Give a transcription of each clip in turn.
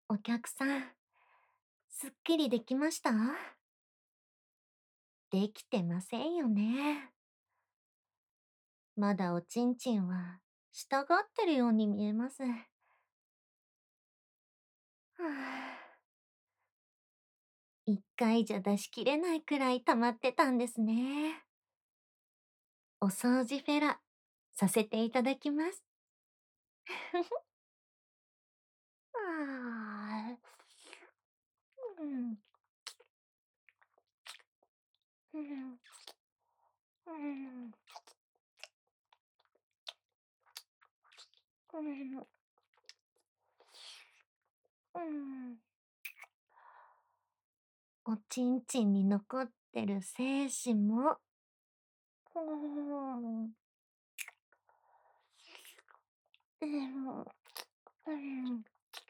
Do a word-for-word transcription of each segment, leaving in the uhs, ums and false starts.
お客さん、すっきりできました？できてませんよね。まだおちんちんは、したがってるように見えます。はあ。一回じゃ出しきれないくらい溜まってたんですね。お掃除フェラ、させていただきます。ああ。うん。うん。うん。うん。うん。おちんちんに残ってる精子もうーん。でも、うん。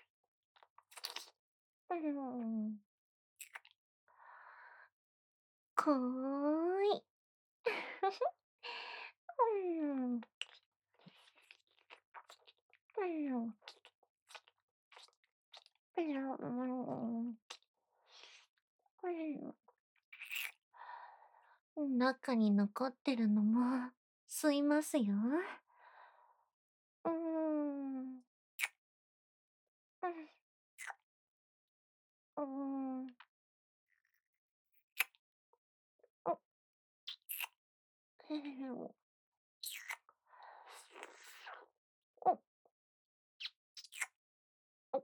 うん。こーい。うん。うん。いや、うーん。うん。中に残ってるのも吸いますよ。うーん。うん。うーん。お。へへお。お。お。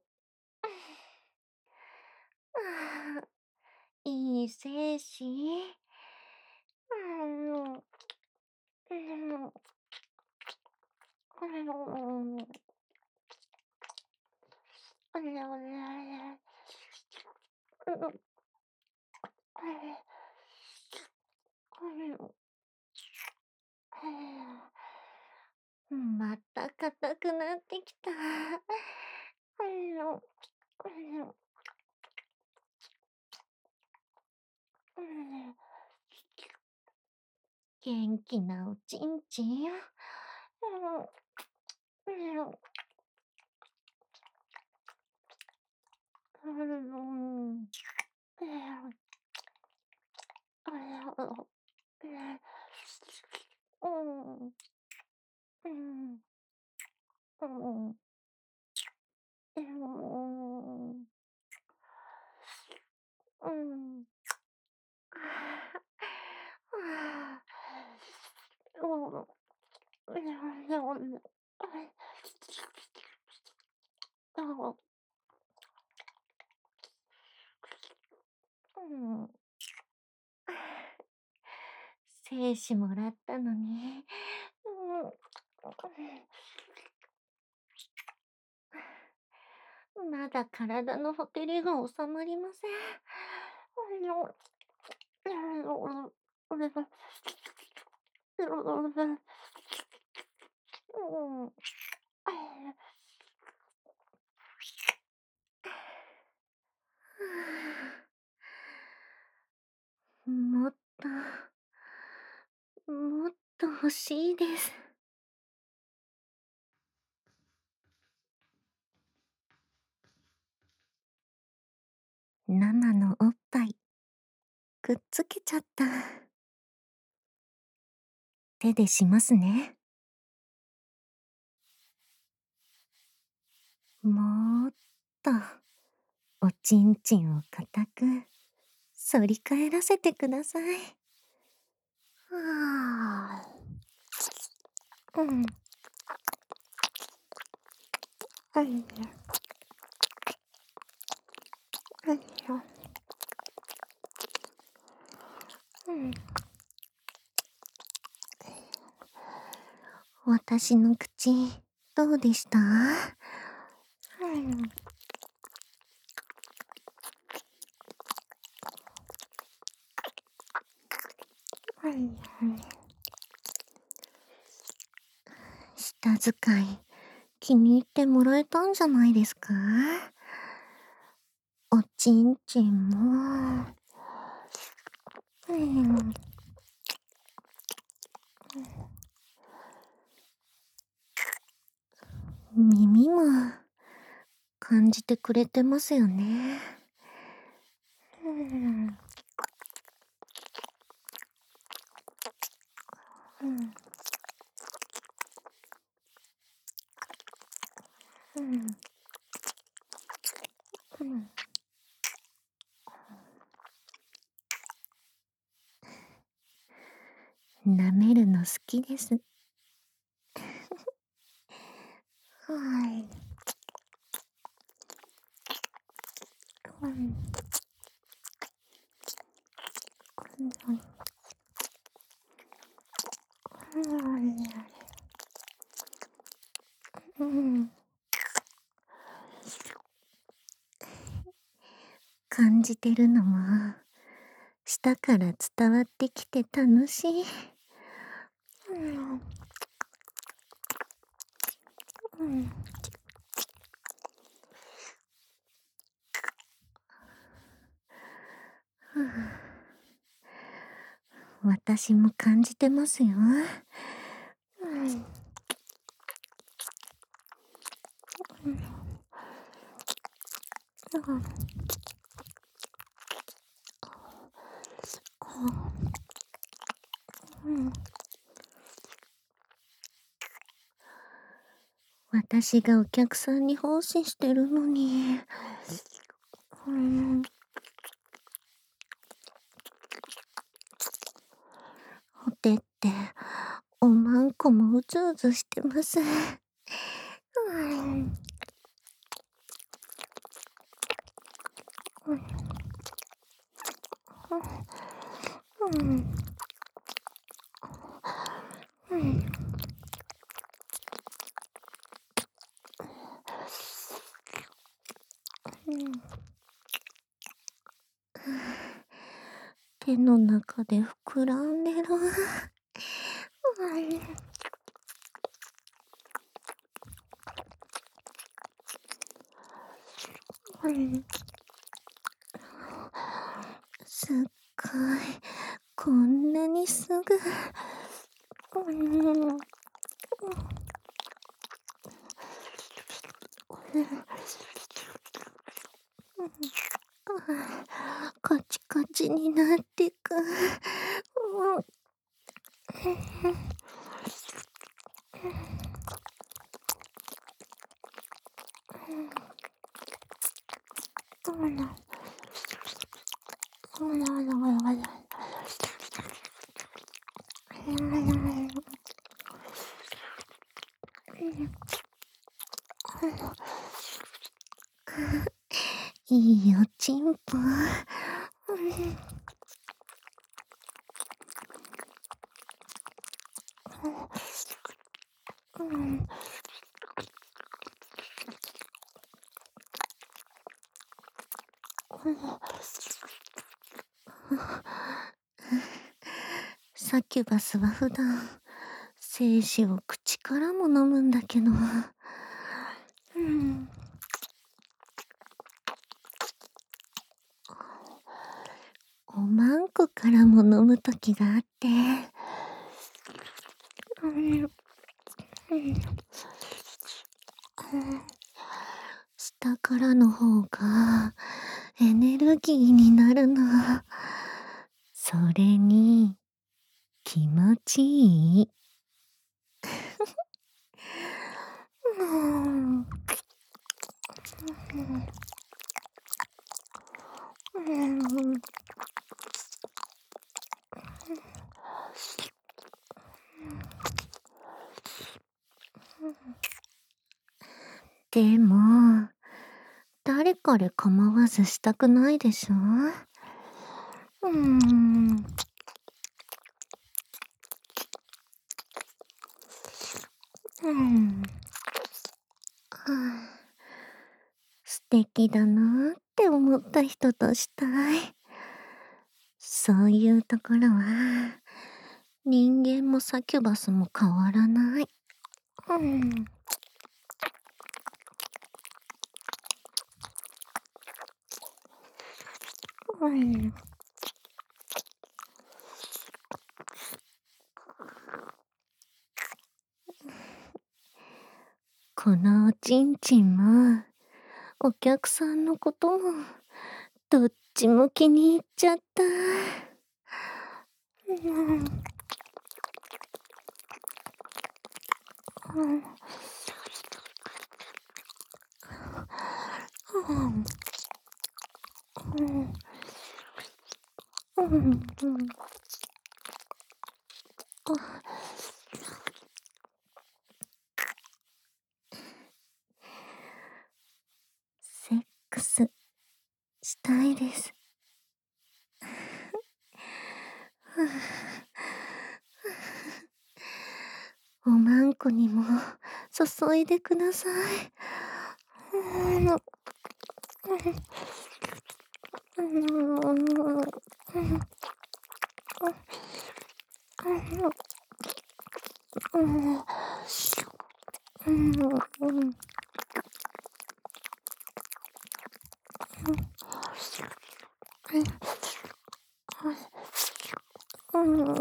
ああ、いい精子。あの、うん。あの。あれあれあれ。うん。あれ。あれを。はあ。また硬くなってきた。あの、あの。うん。元気なおちんちん。うん。うん。あの。ええ。あら、お。ええ。うん。うん。うん。え、もう。うん。ああ。ああ。もう。いやいや、あい。ああ。うん。精子もらったのに、うん。まだ体のほてりが収まりません。あの、あの、お願い。うん。ああ。ふあ。もっともっと欲しいです。ナナのおっぱい、くっつけちゃった。手でしますね。もっと、おちんちんを固く反り返らせてください。はあ。うん。はいよ。はいよ。うん。私の口、どうでした？うん。はいはい。舌使い、気に入ってもらえたんじゃないですか？おちんちんも。うん。耳も感じてくれてますよね。うん。うん。うん。うん。舐めるの好きです。はい。うん。うん。うん。うん。感じてるのも、舌から伝わってきて楽しい。うん。うん。ふう。私も感じてますよ。うん。うん。うん。うん。私がお客さんに奉仕してるのに。うん。お手って、おまんこもうずうずしてます。うん。うん。うん。うん。うん。手の中で膨らんでる。うん。うん。すっごい。こんなにすぐ。うん。うん。カチカチになってく。うん。そうな。そうなのよ。いいおちんぽ。うん。サキュバスは普段、精子を口からも飲むんだけど。うん。おまんこからも飲むときがあって。うん。うん。下からの方がエネルギーになるの。それに気持ちいい。うん。うん。でも、誰彼構わずしたくないでしょ？うーん。うん。はあ、素敵だなって思った人としたい。そういうところは、人間もサキュバスも変わらない。うん。うん。このおちんちんも、 お客さんのことも、どっちも気に入っちゃった。うん。うん。うん。うん。うんうんうん。あ。セックスしたいです。ふう。おまんこにも注いでください。ふうの。うん。うん。うん。うん。うん。うん。うん。うん。うん。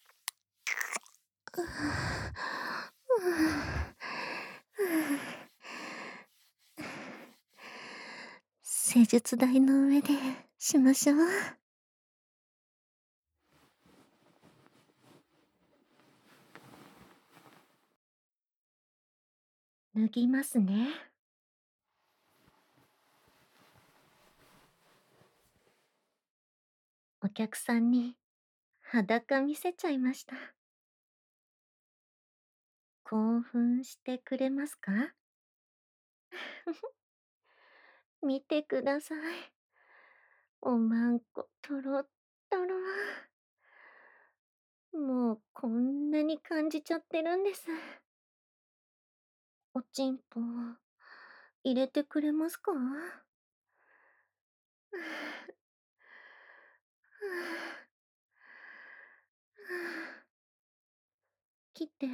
施術台の上でしましょう。脱ぎますね。お客さんに裸見せちゃいました。興奮してくれますか？見てください。おまんこ、とろっとろ。もうこんなに感じちゃってるんです。おちんぽ、入れてくれますか？来て。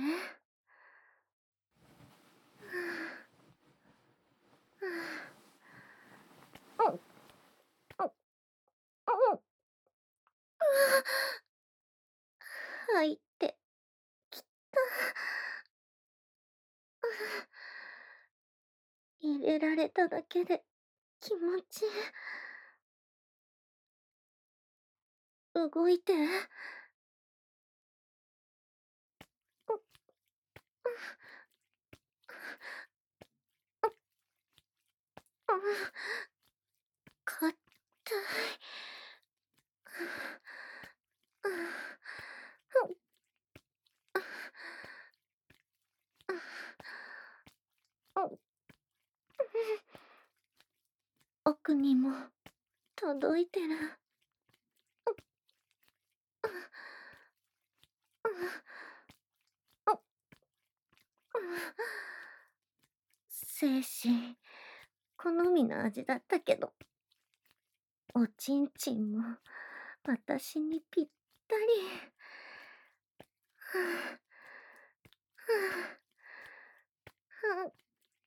うん。うん。うん。入ってきた。入れられただけで気持ちいい。動いて。う、うん。う。ああ。かったい。ああ。ふん。あ。あ。うん。奥にも届いてる。う。あ。ああ。あ。ああ。精神、好みの味だったけど。おちんちんも私にぴったり。はあ。はあ。はあ。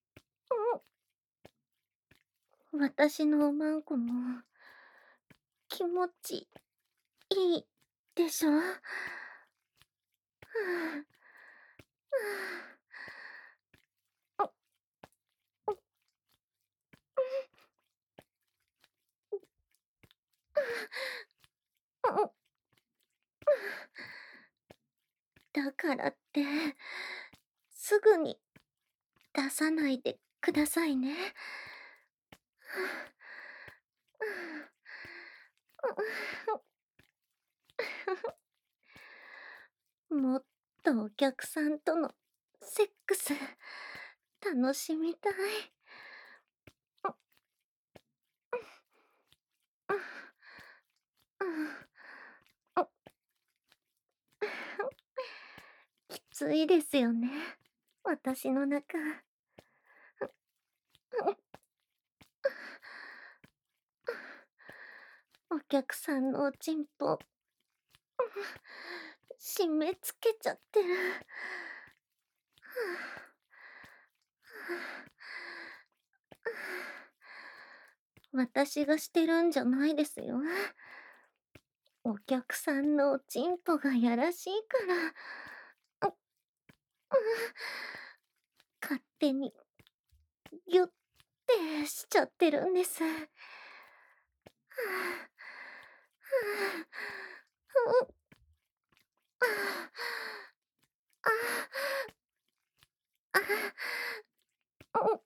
うん。私のおまんこも気持ちいいでしょ？はあ。はあ。あ。あ。うん。あ。うん。だからって、すぐに出さないでくださいね。はあ。あ。もっとお客さんとのセックス、楽しみたい。あ。うん。あ。うん。あ。きついですよね、私の中。う。うん。お客さんのおちんぽ、締め付けちゃってる。はあ。はあ。私がしてるんじゃないですよ。お客さんのおちんぽがやらしいから。う。うん。勝手にぎゅっってしちゃってるんです。はあ、はあ、うああ、ああ、うん、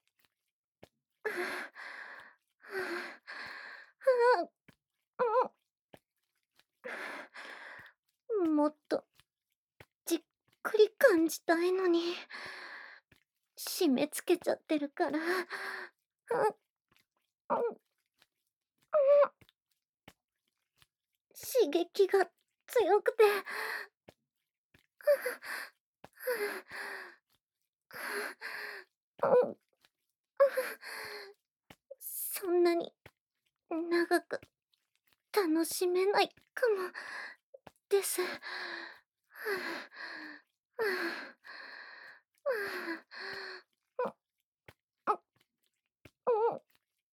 うん、もっとじっくり感じたいのに、締め付けちゃってるから、うん、うん、刺激が強くて、うん、そんなに長く楽しめないかもです。はあ、はあ、はあ、うん、うん、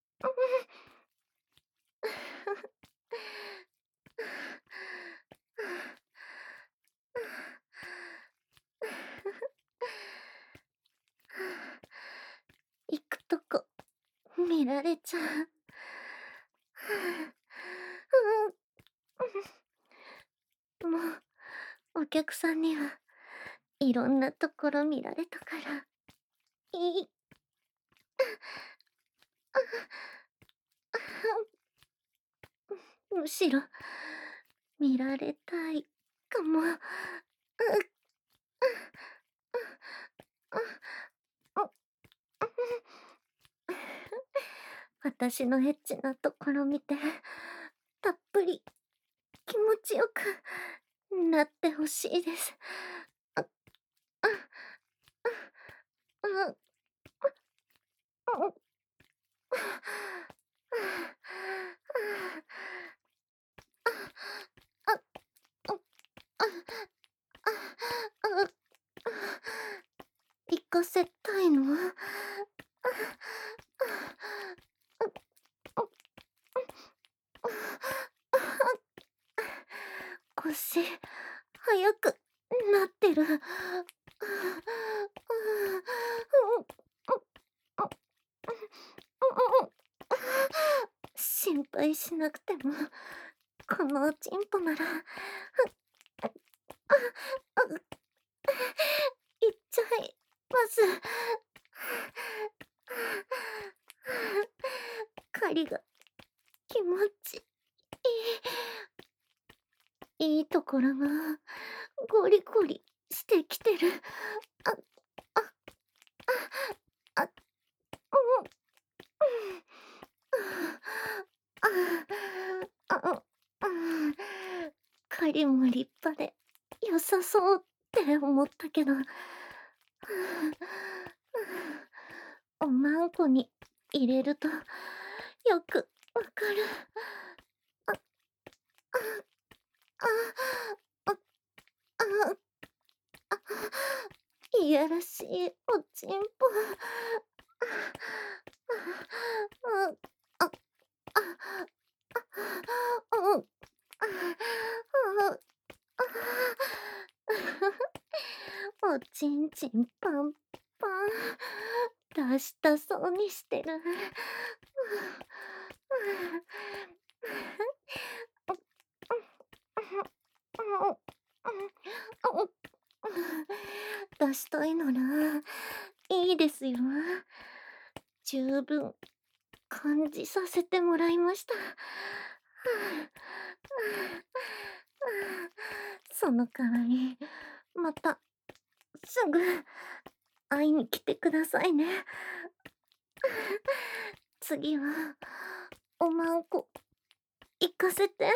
行くとこ見られちゃう。うん、もうお客さんにはいろんなところ見られたから、いい。むしろ見られたいかも。う、私のエッチなところ見て、たっぷり気持ちよくなってほしいです。あ、あ、あ、あ、あ、行かせたいの？腰、速くなってる。心配しなくても、このおちんぽなら、いっちゃいます。狩りが気持ちいい。いいところがゴリゴリしてきてる。あ、あ、あ、あ、うん、あ、あ、あ、狩りも立派で良さそうって思ったけど、おまんこに入れるとよくわかる。あ、あ、あ、あ、あ、いやらしいおちんぽ。あ、あ、あ、あ、おちんちんパンパン出したそうにしてる。出したいならいいですよ。十分感じさせてもらいました。その代わり、またすぐ会いに来てくださいね。次はおまんこ行かせて。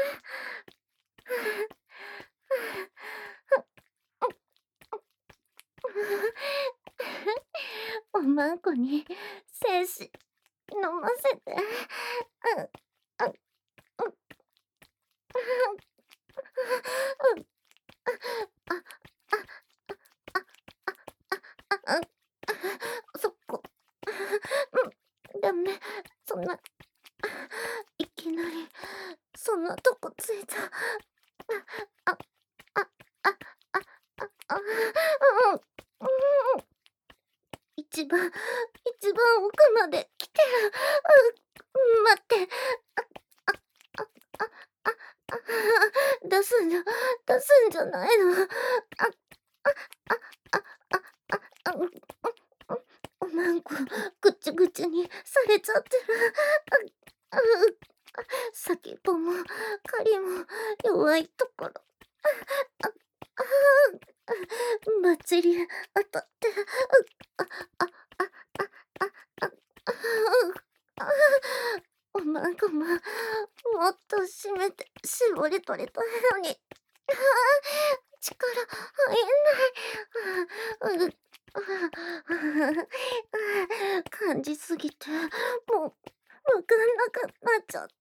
おまんこに精子飲ませて。うん、あ、うん、うん、あ、あ、あ、そっか。うん、ダメ。そんな、いきなり、そんなとこついた。あ、あ、あ、あ、あ、あ、あ、うん、うん、一番、一番奥まで来て。 う、待って。あ、あ、あ、あ、あ、あ、出すんじゃ出すんじゃないの。あ、あ、あ、あ、あ、あ、あ、うん、うん、うん、おまんこ、ぐちゅぐちゅにされちゃってる。あ、あ、う、あ、先っぽも狩りも弱いところ。あ、あ、ああ、ばっちり当たって、う、あ、あ、あ、あ、あ、あ、あ、ああ、おまんこも、もっと締めて絞り取りたいのに。ああ、力入んない。ああ、う、ああ、感じすぎて、もうわかんなくなっちゃった。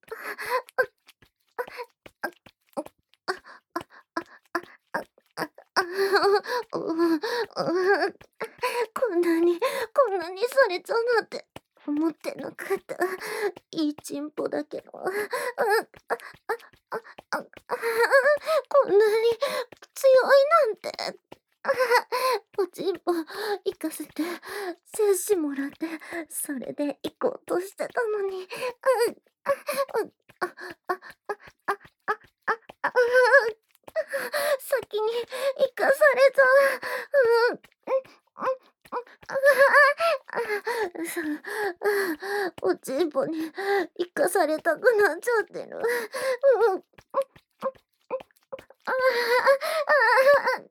あ、あ、あ、あ、あ、あ、あ、あ、あ、う、う、う、こんなにこんなにされちゃうなんて思ってなかった。いいチンポだけど。あ、あ、あ、あ、あ、あ、こんなに強いなんて。あ、おちんぽ行かせて、精子もらって、それで行こうとしてたのに。あ、あ、うん、あ、あ、あ、あ、あ、あ、あ、あ、先に行かされちゃう。うん、うん、うん、ああ、さあ、おちんぽに行かされたくなっちゃってる。うん、うん、ああ、ああ、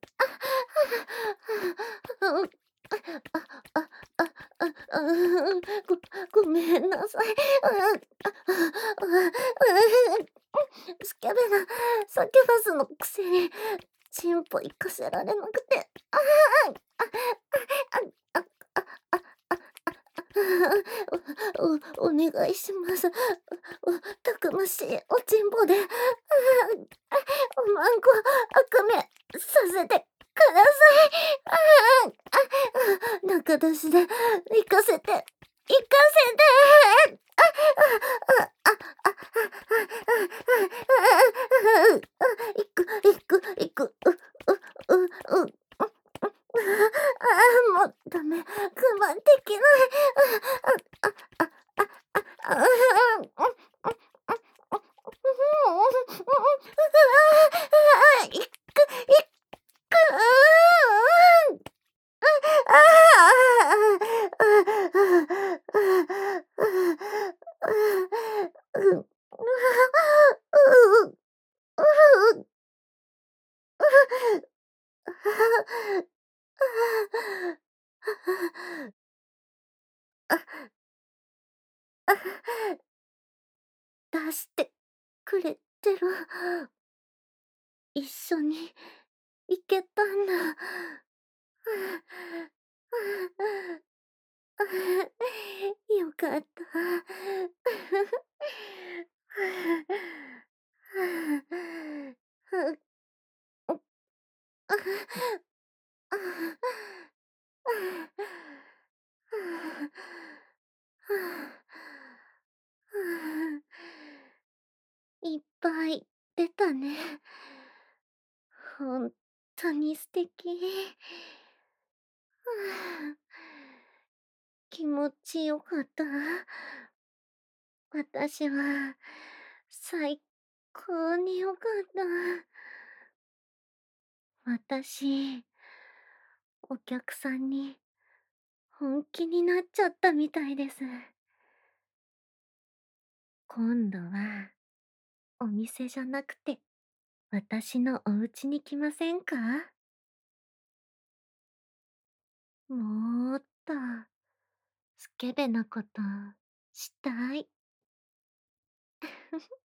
ああ、あ、あ、あ、あ、あ、ごごめんなさい。ああ、あ、あ、スケベなサキュバスのくせに、チンポ行かせられなくて。ああ、あ、あ、あ、あ、あ、あ、あ、おおお願いします。おたくましいおちんぽで、ああ、おまんこ悪夢させてください。ああ、あ、中出しで行かせて行かせて。あ、あ、あ、あ、あ、あ、あ、あ、あ、行く行く行く。う、う、う、う、ああ、もうダメ。我慢できない。あ、あ、あ、あ、あ、あ、あ、あ、いくいく。あ出してくれてる。一緒に行けたんだ。よかった。いっぱい出たね。ほんとに素敵。気持ちよかった。私は最高に良かった。私、お客さんに本気になっちゃったみたいです。今度はお店じゃなくて私のお家に来ませんか？もっとスケベなことしたい。